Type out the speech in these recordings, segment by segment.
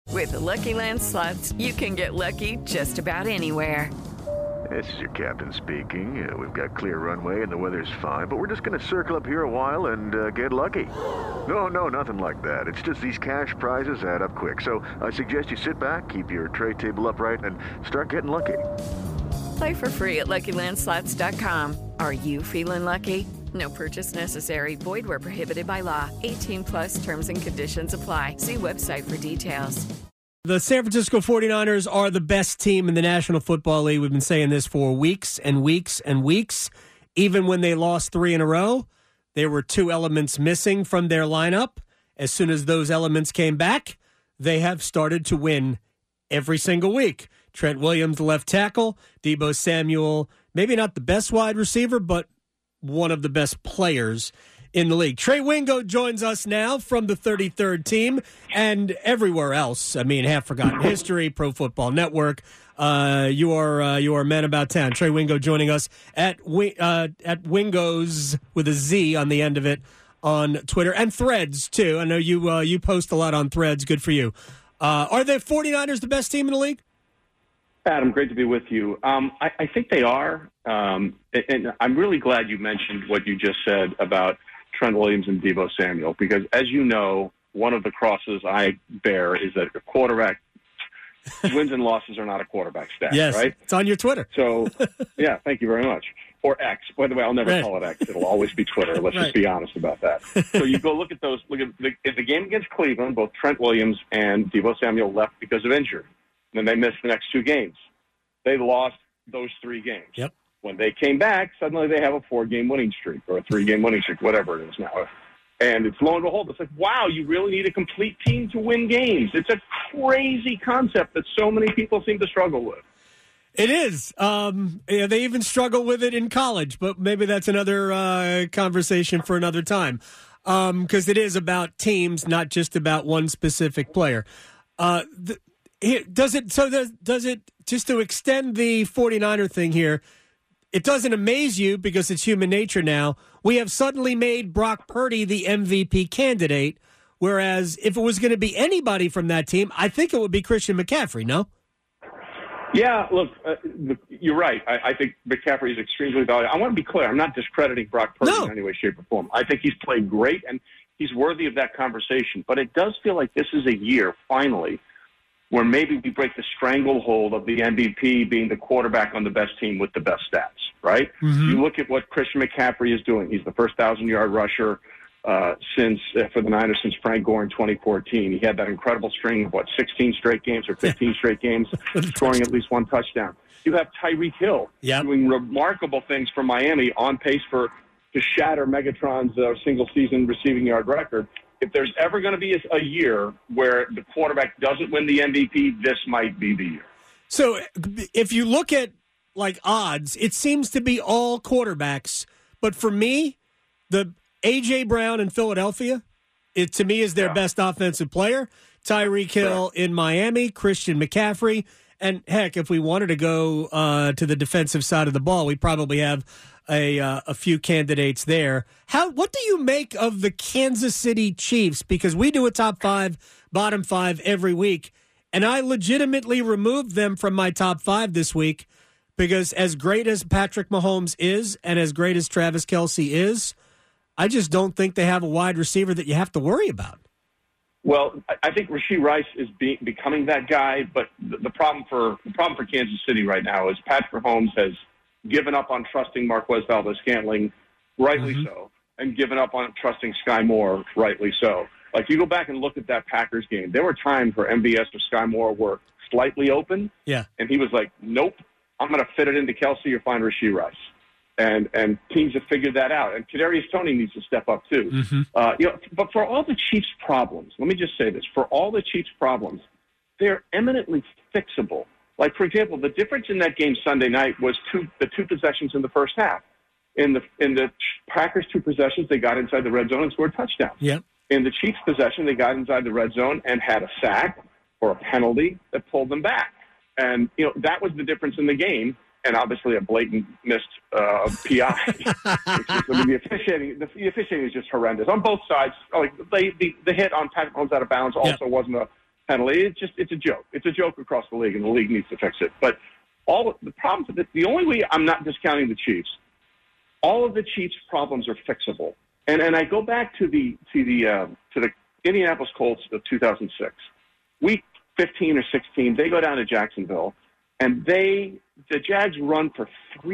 With the Lucky Land Slots, you can get lucky just about anywhere. This is your captain speaking. We've got clear runway and the weather's fine, but we're just going to circle up here a while and get lucky. No, nothing like that. It's just these cash prizes add up quick. So I suggest you sit back, keep your tray table upright, and start getting lucky. Play for free at LuckyLandSlots.com. Are you feeling lucky? No purchase necessary. Void where prohibited by law. 18 plus terms and conditions apply. See website for details. The San Francisco 49ers are the best team in the National Football League. We've been saying this for weeks and weeks and weeks. Even when they lost 3 in a row, there were 2 elements missing from their lineup. As soon as those elements came back, they have started to win every single week. Trent Williams, the left tackle. Deebo Samuel, maybe not the best wide receiver, but one of the best players in the league. Trey Wingo joins us now from the 33rd team and everywhere else. I mean, Half Forgotten History, Pro Football Network. You are a man about town. Trey Wingo joining us at Wingo's with a Z on the end of it on Twitter and Threads too. I know you post a lot on Threads. Good for you. Are the 49ers the best team in the league? Adam, great to be with you. I think they are. And I'm really glad you mentioned what you just said about Trent Williams and Deebo Samuel, because as you know, one of the crosses I bear is that a quarterback wins and losses are not a quarterback stat, yes, right? It's on your Twitter. So, yeah, thank you very much. Or X. By the way, I'll never call it X. It'll always be Twitter. Let's just be honest about that. So you go look at those. Look at the game against Cleveland, both Trent Williams and Deebo Samuel left because of injury. And then they missed the next 2 games. They lost those 3 games. Yep. When they came back, suddenly they have a 4-game winning streak or a 3-game winning streak, whatever it is now. And it's lo and behold, it's like, wow, you really need a complete team to win games. It's a crazy concept that so many people seem to struggle with. It is. They even struggle with it in college, but maybe that's another conversation for another time. Because it is about teams, not just about one specific player. Does it, just to extend the 49er thing here, it doesn't amaze you because it's human nature now. We have suddenly made Brock Purdy the MVP candidate, whereas if it was going to be anybody from that team, I think it would be Christian McCaffrey, no? Yeah, look, you're right. I think McCaffrey is extremely valuable. I want to be clear. I'm not discrediting Brock Purdy in any way, shape, or form. I think he's played great, and he's worthy of that conversation. But it does feel like this is a year, finally, where maybe we break the stranglehold of the MVP being the quarterback on the best team with the best stats, right? Mm-hmm. You look at what Christian McCaffrey is doing. He's the first 1,000-yard rusher for the Niners since Frank Gore in 2014. He had that incredible string of, 16 straight games or 15 straight games, scoring at least 1 touchdown. You have Tyreek Hill doing remarkable things for Miami, on pace to shatter Megatron's single-season receiving yard record. If there's ever going to be a year where the quarterback doesn't win the MVP, this might be the year. So if you look at, odds, it seems to be all quarterbacks. But for me, the A.J. Brown in Philadelphia, to me, is their best offensive player. Tyreek Hill in Miami, Christian McCaffrey. And, heck, if we wanted to go to the defensive side of the ball, we probably have a few candidates there. What do you make of the Kansas City Chiefs? Because we do a top 5, bottom 5 every week, and I legitimately removed them from my top 5 this week because as great as Patrick Mahomes is and as great as Travis Kelce is, I just don't think they have a wide receiver that you have to worry about. Well, I think Rashee Rice is becoming that guy, but the problem for Kansas City right now is Patrick Mahomes has given up on trusting Marquez Valdes-Scantling, rightly so, and given up on trusting Sky Moore, rightly so. You go back and look at that Packers game, there were times where MVS or Sky Moore were slightly open, and he was like, nope, I'm going to fit it into Kelce or find Rashee Rice. And teams have figured that out. And Kadarius Toney needs to step up, too. Mm-hmm. But for all the Chiefs' problems, let me just say this. For all the Chiefs' problems, they're eminently fixable. For example, the difference in that game Sunday night was the 2 possessions in the first half. In the Packers' 2 possessions, they got inside the red zone and scored touchdowns. Yep. In the Chiefs' possession, they got inside the red zone and had a sack or a penalty that pulled them back. And, that was the difference in the game. And obviously a blatant missed PI. The officiating is just horrendous on both sides. The hit on Patrick Mahomes out of bounds also wasn't a penalty. It's a joke. It's a joke across the league, and the league needs to fix it. But all the problems with it, the only way I'm not discounting the Chiefs, all of the Chiefs' problems are fixable. And I go back to the Indianapolis Colts of 2006. Week 15 or 16, they go down to Jacksonville, and the Jags run for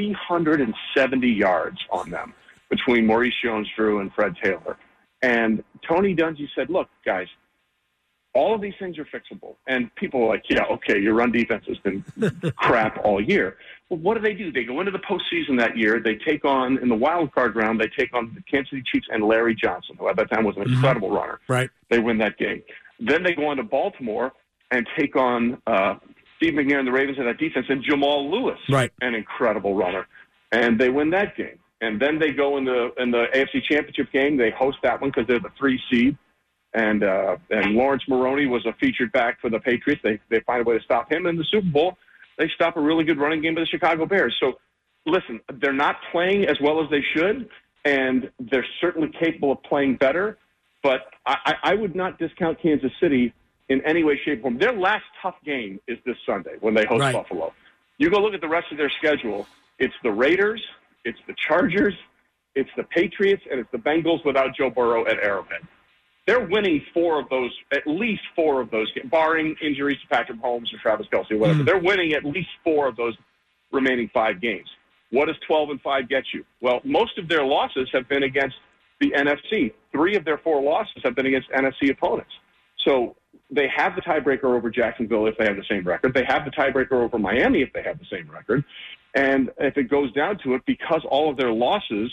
370 yards on them between Maurice Jones-Drew and Fred Taylor. And Tony Dungy said, look, guys, all of these things are fixable. And people are like, yeah, okay, your run defense has been crap all year. Well, what do? They go into the postseason that year. They take on, in the wild card round, they take on the Kansas City Chiefs and Larry Johnson, who at that time was an incredible runner. Right. They win that game. Then they go on to Baltimore and take on Steve McNair and the Ravens in that defense, and Jamal Lewis, right, an incredible runner. And they win that game. And then they go in the AFC Championship game. They host that one because they're the 3 seed. And Lawrence Maroney was a featured back for the Patriots. They find a way to stop him. In the Super Bowl, they stop a really good running game of the Chicago Bears. So, listen, they're not playing as well as they should, and they're certainly capable of playing better. But I would not discount Kansas City in any way, shape, or form. Their last tough game is this Sunday when they host Buffalo. You go look at the rest of their schedule. It's the Raiders, it's the Chargers, it's the Patriots, and it's the Bengals without Joe Burrow at Arrowhead. They're winning 4 of those, at least 4 of those, barring injuries to Patrick Mahomes or Travis Kelce or whatever. They're winning at least 4 of those remaining 5 games. What does 12-5 get you? Well, most of their losses have been against the NFC. 3 of their 4 losses have been against NFC opponents. So they have the tiebreaker over Jacksonville if they have the same record. They have the tiebreaker over Miami if they have the same record. And if it goes down to it, because all of their losses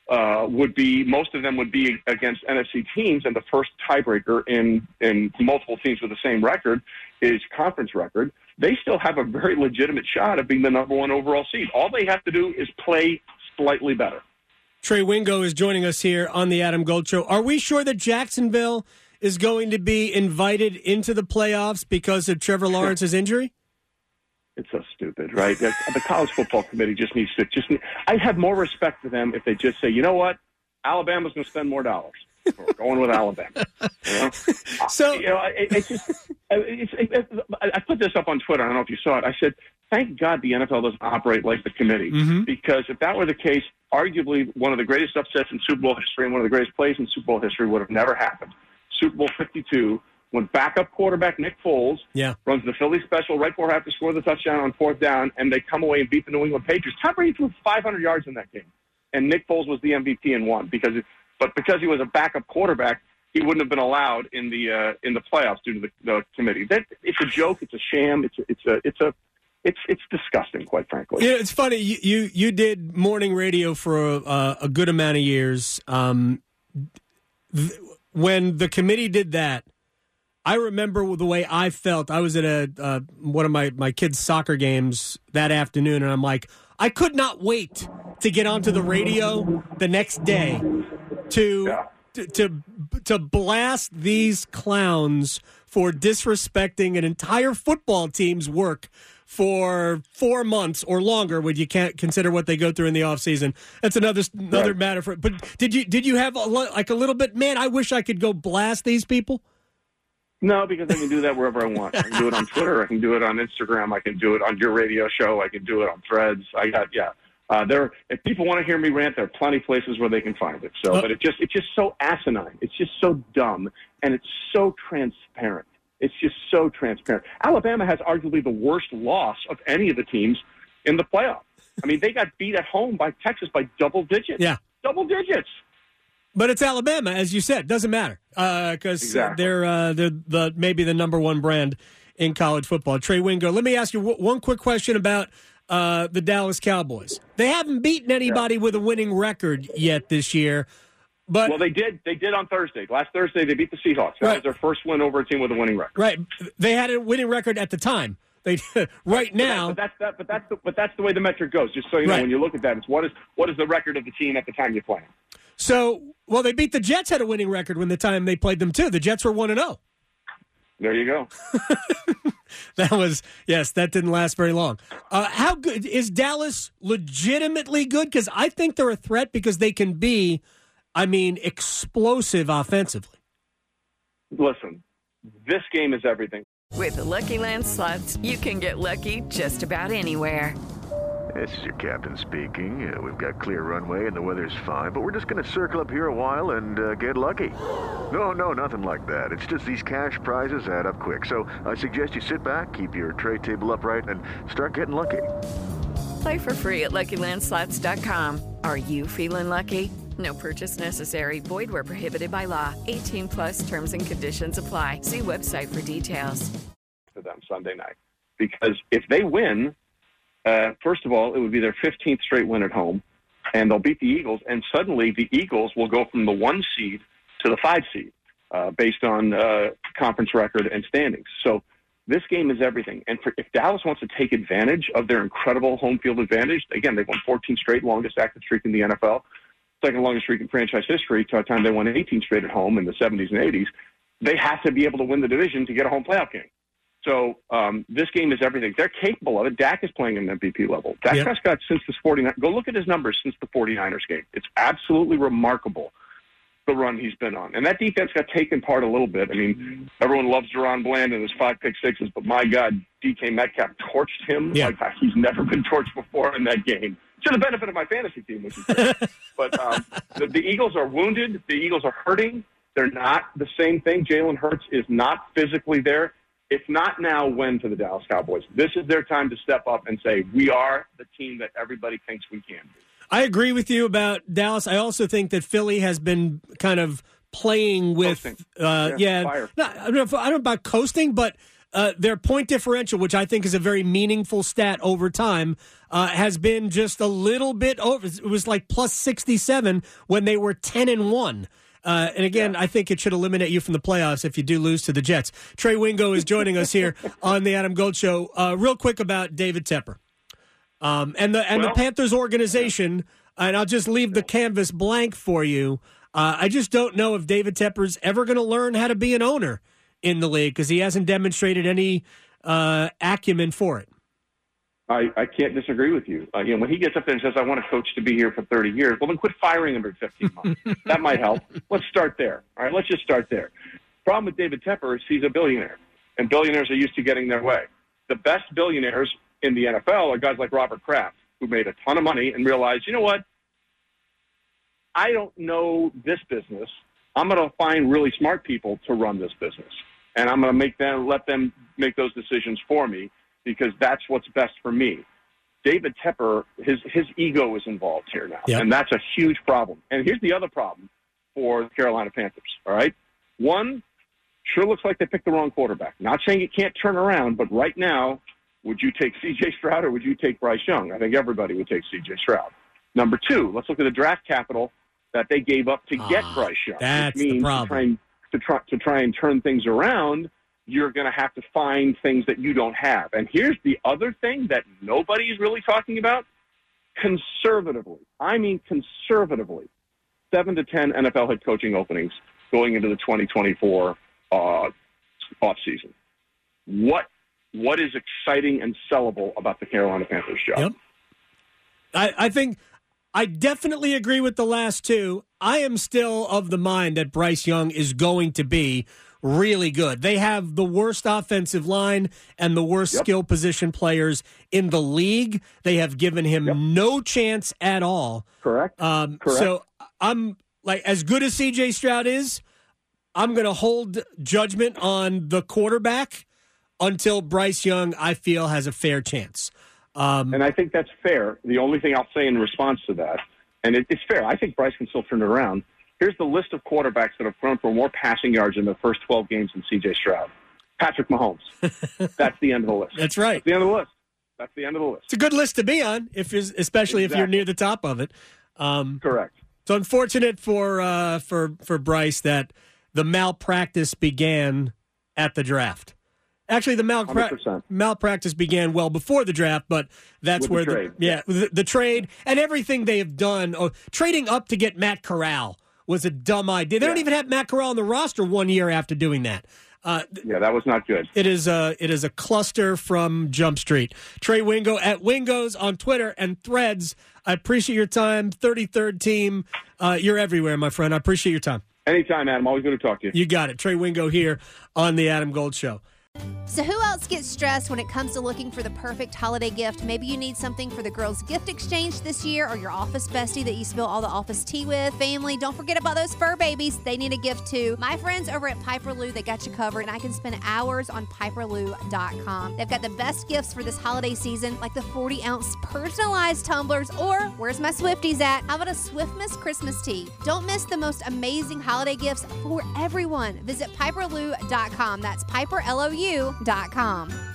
most of them would be against NFC teams, and the first tiebreaker in multiple teams with the same record is conference record, they still have a very legitimate shot of being the number 1 overall seed. All they have to do is play slightly better. Trey Wingo is joining us here on the Adam Gold Show. Are we sure that Jacksonville is going to be invited into the playoffs because of Trevor Lawrence's injury? It's so stupid, right? The college football committee just needs to I'd have more respect for them if they just say, you know what, Alabama's going to spend more dollars. We're going with Alabama. You know? So I put this up on Twitter. I don't know if you saw it. I said, thank God the NFL doesn't operate like the committee, because if that were the case, arguably one of the greatest upsets in Super Bowl history and one of the greatest plays in Super Bowl history would have never happened. Super Bowl 52. When backup quarterback Nick Foles runs the Philly special right before half to score the touchdown on 4th down, and they come away and beat the New England Patriots. Tom Brady threw 500 yards in that game, and Nick Foles was the MVP and won because he was a backup quarterback, he wouldn't have been allowed in the playoffs due to the committee. It's a joke. It's a sham. It's disgusting, quite frankly. Yeah, it's funny. You did morning radio for a good amount of years. When the committee did that, I remember the way I felt. I was at one of my kids' soccer games that afternoon, and I'm like, I could not wait to get onto the radio the next day to blast these clowns for disrespecting an entire football team's work for 4 months or longer when you can't consider what they go through in the offseason. That's another matter for it. But did you have a little bit, man, I wish I could go blast these people? No, because I can do that wherever I want. I can do it on Twitter. I can do it on Instagram. I can do it on your radio show. I can do it on Threads. If people want to hear me rant, there are plenty of places where they can find it. So, but it's just so asinine. It's just so dumb, and it's so transparent. It's just so transparent. Alabama has arguably the worst loss of any of the teams in the playoff. I mean, they got beat at home by Texas by double digits. Yeah, double digits. But it's Alabama, as you said. Doesn't matter because they're maybe the number 1 brand in college football. Trey Wingo, let me ask you one quick question about the Dallas Cowboys. They haven't beaten anybody with a winning record yet this year. But well, they did. They did on Thursday. Last Thursday, they beat the Seahawks. That was their first win over a team with a winning record. Right. They had a winning record at the time. They now. But that's the way the metric goes. Just so you know, when you look at that, it's what is the record of the team at the time you play them. So, they beat the Jets, had a winning record when the time they played them, too. The Jets were 1-0. There you go. That didn't last very long. How good is Dallas legitimately good? Because I think they're a threat because they can be, explosive offensively. Listen, this game is everything. With the Lucky Land Slots, you can get lucky just about anywhere. This is your captain speaking. We've got clear runway and the weather's fine, but we're just going to circle up here a while and get lucky. No, nothing like that. It's just these cash prizes add up quick. So I suggest you sit back, keep your tray table upright, and start getting lucky. Play for free at LuckyLandSlots.com. Are you feeling lucky? No purchase necessary. Void where prohibited by law. 18 plus terms and conditions apply. See website for details. For them Sunday night. Because if they win, first of all, it would be their 15th straight win at home, and they'll beat the Eagles, and suddenly the Eagles will go from the 1 seed to the 5 seed based on conference record and standings. So this game is everything. And if Dallas wants to take advantage of their incredible home field advantage, again, they've won 14 straight, longest active streak in the NFL, second longest streak in franchise history to a time they won 18 straight at home in the 70s and 80s, they have to be able to win the division to get a home playoff game. So this game is everything. They're capable of it. Dak is playing at an MVP level. Dak Prescott, since this 49, go look at his numbers since the 49ers game. It's absolutely remarkable, the run he's been on. And that defense got taken apart a little bit. I mean, everyone loves Deron Bland and his 5 pick sixes, but my God, DK Metcalf torched him like he's never been torched before in that game. To the benefit of my fantasy team, which is great. But the Eagles are wounded. The Eagles are hurting. They're not the same thing. Jalen Hurts is not physically there. If not now, when for the Dallas Cowboys? This is their time to step up and say, we are the team that everybody thinks we can be. I agree with you about Dallas. I also think that Philly has been kind of playing with, fire. I don't know about coasting, but their point differential, which I think is a very meaningful stat over time, has been just a little bit over. It was like plus 67 when they were 10-1. And again, I think it should eliminate you from the playoffs if you do lose to the Jets. Trey Wingo is joining us here on the Adam Gold Show. Real quick about David Tepper and the Panthers organization, and I'll just leave the canvas blank for you. I just don't know if David Tepper's ever going to learn how to be an owner in the league because he hasn't demonstrated any acumen for it. I can't disagree with you. When he gets up there and says, I want a coach to be here for 30 years, well, then quit firing him every 15 months. That might help. Let's start there. All right, let's just start there. Problem with David Tepper is he's a billionaire, and billionaires are used to getting their way. The best billionaires in the NFL are guys like Robert Kraft, who made a ton of money and realized, you know what? I don't know this business. I'm going to find really smart people to run this business, and I'm going to let them make those decisions for me, because that's what's best for me. David Tepper, his ego is involved here now, and that's a huge problem. And here's the other problem for the Carolina Panthers, all right? One, sure looks like they picked the wrong quarterback. Not saying it can't turn around, but right now, would you take C.J. Stroud or would you take Bryce Young? I think everybody would take C.J. Stroud. Number two, let's look at the draft capital that they gave up to get Bryce Young. That's which means the problem. To try and turn things around, you're going to have to find things that you don't have. And here's the other thing that nobody is really talking about. Conservatively, 7 to 10 NFL head coaching openings going into the 2024 offseason. What is exciting and sellable about the Carolina Panthers job? Yep. I think I definitely agree with the last two. I am still of the mind that Bryce Young is going to be really good. They have the worst offensive line and the worst skill position players in the league. They have given him no chance at all. Correct. So I'm like, as good as C.J. Stroud is, I'm going to hold judgment on the quarterback until Bryce Young, I feel, has a fair chance. And I think that's fair. The only thing I'll say in response to that, and it's fair, I think Bryce can still turn it around. Here's the list of quarterbacks that have thrown for more passing yards in the first 12 games than C.J. Stroud. Patrick Mahomes. That's the end of the list. That's right. That's the end of the list. That's the end of the list. It's a good list to be on, especially if you're near the top of it. Correct. It's unfortunate for Bryce that the malpractice began at the draft. Actually, the malpractice began well before the draft, but that's where the trade and everything they have done. Trading up to get Matt Corral was a dumb idea. They don't even have Matt Corral on the roster 1 year after doing that. That was not good. It is a cluster from Jump Street. Trey Wingo at Wingo's on Twitter and Threads. I appreciate your time. 33rd team. You're everywhere, my friend. I appreciate your time. Anytime, Adam. Always good to talk to you. You got it. Trey Wingo here on The Adam Gold Show. So who else gets stressed when it comes to looking for the perfect holiday gift? Maybe you need something for the girls' gift exchange this year, or your office bestie that you spill all the office tea with. Family, don't forget about those fur babies. They need a gift too. My friends over at Piper Lou, they got you covered, and I can spend hours on piperlou.com. They've got the best gifts for this holiday season, like the 40-ounce personalized tumblers, or where's my Swifties at? How about a Swiftmas Christmas tea? Don't miss the most amazing holiday gifts for everyone. Visit piperlou.com. That's piperlou.com.